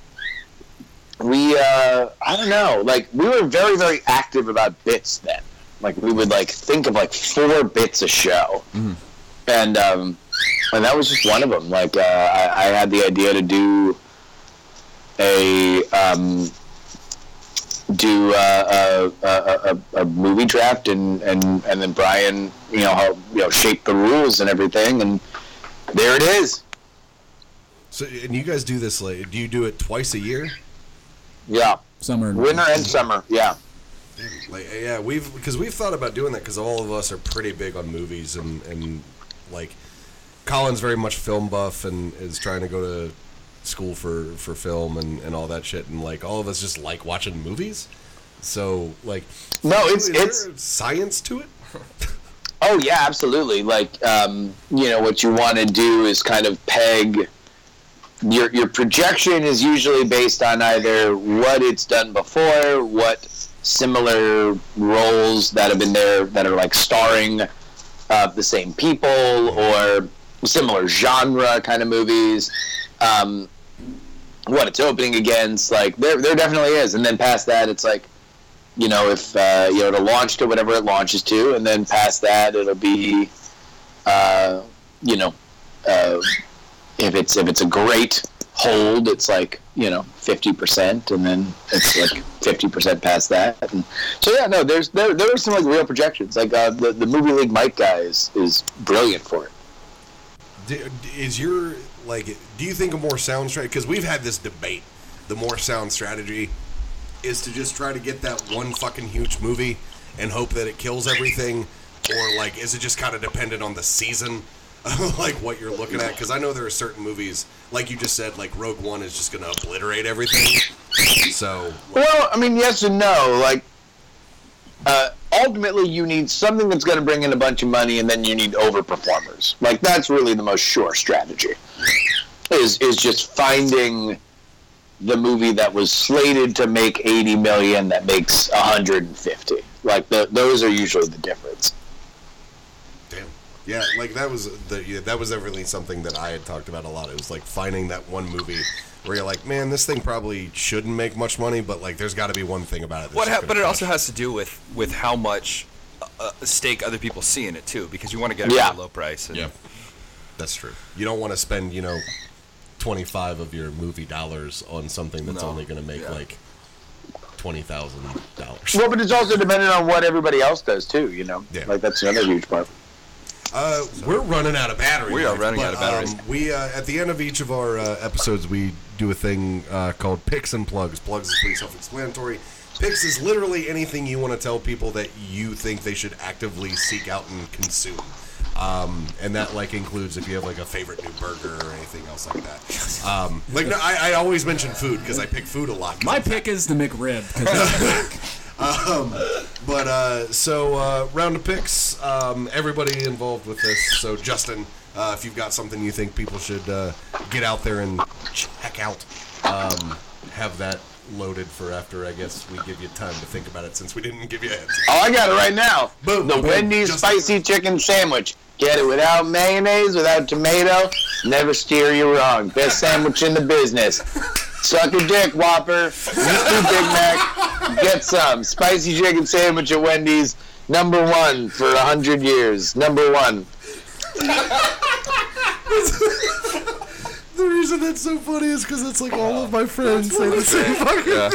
we, uh, I don't know, like, we were very, very active about bits then. Like, we would, like, think of, like, four bits a show. Mm-hmm. And, um, and that was just one of them. Like, uh, I, I had the idea to do a, um, do uh, a, a, a, a movie draft, and, and, and then Brian, you know, helped, you know, shape the rules and everything, and there it is. So and you guys do this like, do you do it twice a year? Yeah. Summer. and- Winter and summer, yeah. Like yeah, we've because we've thought about doing that because all of us are pretty big on movies and and like Colin's very much film buff and is trying to go to school for for film and and all that shit, and like all of us just like watching movies. So like No, it's is it's there science to it? Oh yeah, absolutely. Like, um, you know, what you want to do is kind of peg your your projection is usually based on either what it's done before, what similar roles that have been there that are like starring uh, the same people, or similar genre kind of movies. Um, what it's opening against, like there there definitely is, and then past that, it's like, you know, if uh, you know, it'll launch to whatever it launches to, and then past that, it'll be, uh, you know, uh, if it's if it's a great hold, it's like, you know, fifty percent, and then it's like fifty percent past that. And so yeah, no, there's there there are some like real projections. Like uh, the the Movie League Mike guy is is brilliant for it. Is your, like, do you think a more sound strategy, because we've had this debate, the more sound strategy is to just try to get that one fucking huge movie and hope that it kills everything, or like is it just kind of dependent on the season, like what you're looking at? Because I know there are certain movies, like you just said, like Rogue One is just going to obliterate everything. So, like, well, I mean, yes and no. Like, uh, ultimately, you need something that's going to bring in a bunch of money, and then you need overperformers. Like, that's really the most sure strategy. Is is just finding the movie that was slated to make eighty million that makes one hundred fifty. Like, the, those are usually the difference. damn. Yeah, like that was the yeah, that was definitely something that I had talked about a lot. It was like finding that one movie where you're like, man, this thing probably shouldn't make much money, but like there's got to be one thing about it. What ha- but it also has to do with, with how much uh, stake other people see in it too, because you want to get it Yeah. at a low price. And Yeah, that's true. You don't want to spend, you know, twenty-five of your movie dollars on something that's No. only going to make Yeah. like twenty thousand dollars. Well, but it's also dependent on what everybody else does too. You know, Yeah. like that's another huge part. Uh, we're running out of battery. We are life, running but, out of batteries. Um, we uh, at the end of each of our uh, episodes, we do a thing uh, called Picks and Plugs. Plugs is pretty self-explanatory. Picks is literally anything you want to tell people that you think they should actively seek out and consume. Um, and that like includes if you have like a favorite new burger or anything else like that. Um, like no, I, I always mention food because I pick food a lot. 'cause My I'm pick is the McRib. 'Cause it's back. Um, but uh, so uh, round of picks. Um, everybody involved with this. So Justin, uh, if you've got something you think people should uh, get out there and check out, um, have that loaded for after. I guess we give you time to think about it since we didn't give you a heads up. Oh, I got it right now. Boom, the boom, Wendy's just- spicy chicken sandwich. Get it without mayonnaise, without tomato. Never steer you wrong. Best sandwich in the business. Suck a dick, Whopper. Eat your Big Mac. Get some. Spicy chicken sandwich at Wendy's. Number one for a hundred years. Number one. The reason that's so funny is because it's like all of my friends say the same fucking Yeah.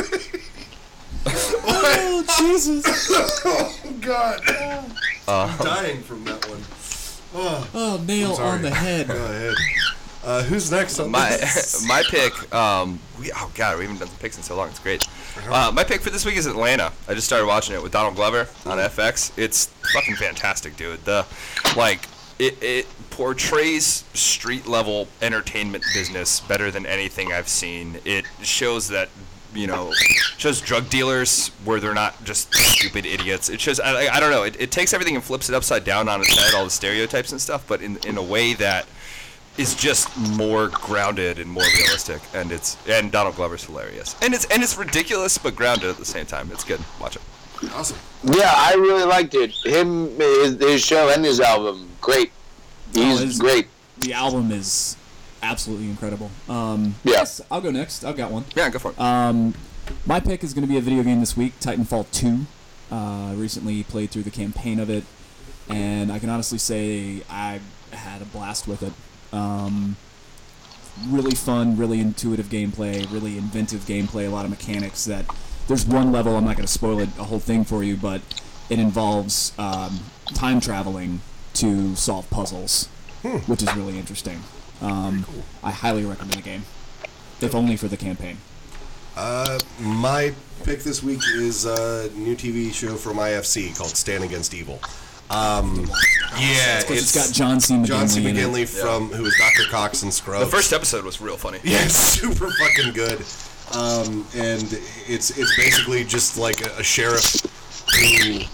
Oh, Jesus. Oh, God. I'm dying from that one. Oh, Oh, nail sorry. on the head. go ahead. Uh, who's next on My this? my pick, um, we oh god, we haven't done some picks in so long. It's great. Uh, my pick for this week is Atlanta. I just started watching it with Donald Glover on F X. It's fucking fantastic, dude. The like it it portrays street level entertainment business better than anything I've seen. It shows that, you know, shows drug dealers where they're not just stupid idiots. It shows I, I don't know. It, it takes everything and flips it upside down on its head, all the stereotypes and stuff, but in in a way that is just more grounded and more realistic, and it's and Donald Glover's hilarious, and it's and it's ridiculous but grounded at the same time. It's good. Watch it. Awesome. Yeah, I really liked it. Him, his, his show and his album, great. He's Oh, his- great. The album is absolutely incredible. Um, Yeah. yes, I'll go next. I've got one. Yeah, go for it. Um, my pick is going to be a video game this week, Titanfall two. Uh, recently played through the campaign of it, and I can honestly say I had a blast with it. Um, really fun, really intuitive gameplay, really inventive gameplay, a lot of mechanics that there's one level, I'm not going to spoil it, a whole thing for you, but it involves um, time traveling to solve puzzles, which is really interesting. Um, I highly recommend the game, if only for the campaign. Uh, my pick this week is a new T V show from I F C called Stand Against Evil. Um, yeah, Because it's got John C. McGinley, John C. in it. McGinley from who was Doctor Cox and Scrubs. The first episode was real funny. Yeah, it's super fucking good. Um, and it's it's basically just like a, a sheriff who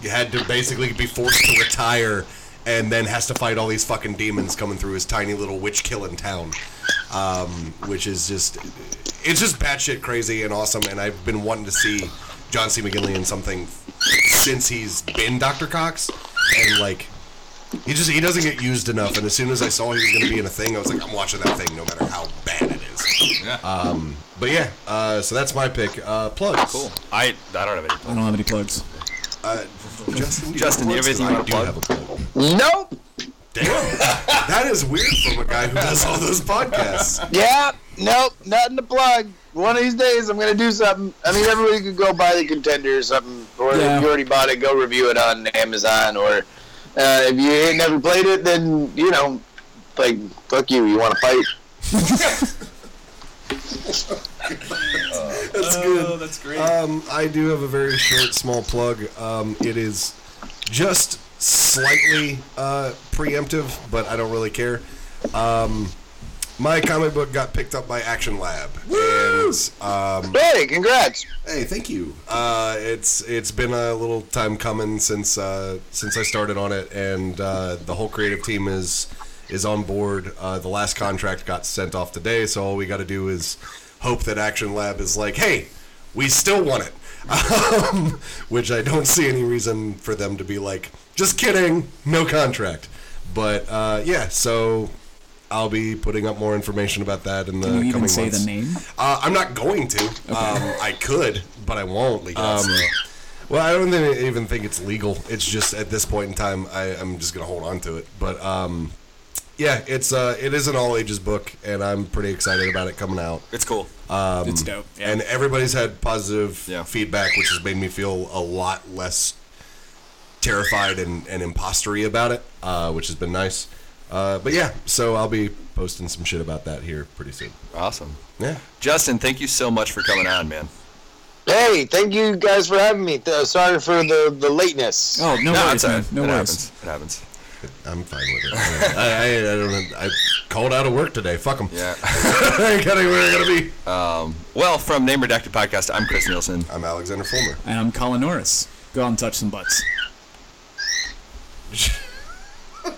had to basically be forced to retire, and then has to fight all these fucking demons coming through his tiny little witch-killing town, um, which is just, it's just batshit crazy and awesome, and I've been wanting to see John C. McGinley in something since he's been Doctor Cox, and, like, he just, he doesn't get used enough, and as soon as I saw he was going to be in a thing, I was like, I'm watching that thing no matter how bad it is. Yeah. Um, but yeah, uh, so that's my pick. Uh, plugs. Cool. I I don't have any. I don't have any plugs. Uh, Justin, do Justin, do you have anything you I wanna do plug? have a plug. Nope. Damn, that is weird from a guy who does all those podcasts. Yeah, nope, nothing to plug. One of these days, I'm gonna do something. I mean, everybody could go buy the Contender or something, or Yeah. if you already bought it, go review it on Amazon. Or uh, if you ain't never played it, then you know, like, fuck you. You want to fight? That's good. that's great. Um, I do have a very short, small plug. Um, it is just slightly uh, preemptive, but I don't really care. Um, my comic book got picked up by Action Lab, and um, Hey, congrats! hey, thank you. Uh, it's it's been a little time coming since uh, since I started on it, and uh, the whole creative team is is on board. Uh, the last contract got sent off today, so all we got to do is hope that Action Lab is like, hey, we still want it. Um, which I don't see any reason for them to be like, just kidding, no contract. But uh, yeah, so I'll be putting up more information about that in the Can you coming even say months. the name? Uh, I'm not going to. Um, I could, but I won't. Um, well, I don't think, even think it's legal. It's just at this point in time, I, I'm just gonna hold on to it. But um, yeah, it's uh, it is an all ages book, and I'm pretty excited about it coming out. It's cool. Um, It's dope. Yeah. And everybody's had positive Yeah. feedback, which has made me feel a lot less terrified and, and impostery about it, uh, which has been nice. Uh, but yeah, so I'll be posting some shit about that here pretty soon. Awesome. Yeah. Justin, thank you so much for coming on, man. Hey, thank you guys for having me. Uh, sorry for the, the lateness. Oh, no, worries, it's all man. right. No it worries. happens. It happens. I'm fine with it. I, I, I don't know. I called out of work today. Fuck them. Yeah. I ain't got anywhere I gotta be. Well, from Name Redacted Podcast, I'm Chris Nielsen. I'm Alexander Fulmer. And I'm Colin Norris. Go out and touch some butts.